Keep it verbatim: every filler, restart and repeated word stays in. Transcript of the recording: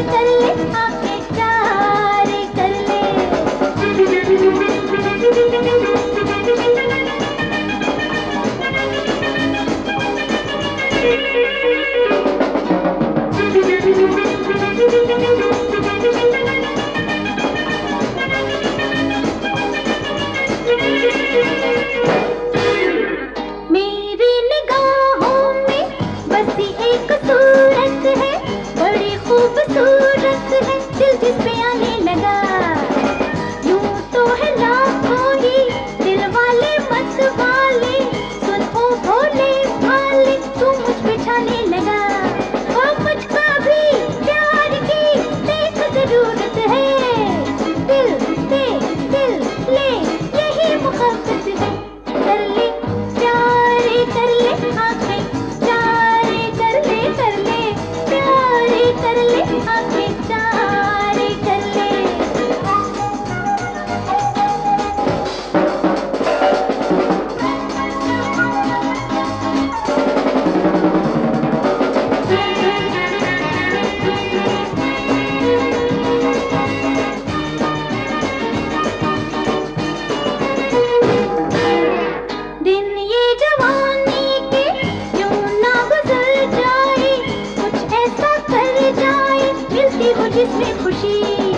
कर ले, आंखें चार कर ले। मेरी निगाहों में बसी एक सूरत है, बड़ी खूबसूरत है, दिल जिस पे आने लगा। यूं तो है लाखों ही दिल वाले मत वाले, सुन ओ भोले भाले तू मुझ पे छाने लगा। ओ मुझको भी प्यार की देख जरूरत है, दिल दे दिल ले यही मुहब्बत है। कर ले प्यार कर ले, आंखें चार कर ले, कर ले प्यार कर ले, आंखें चार कर ले। दिन ये जवानी के यूं ना गुजर जाए, कुछ ऐसा कर जाए मिलती हो जिसमें खुशी।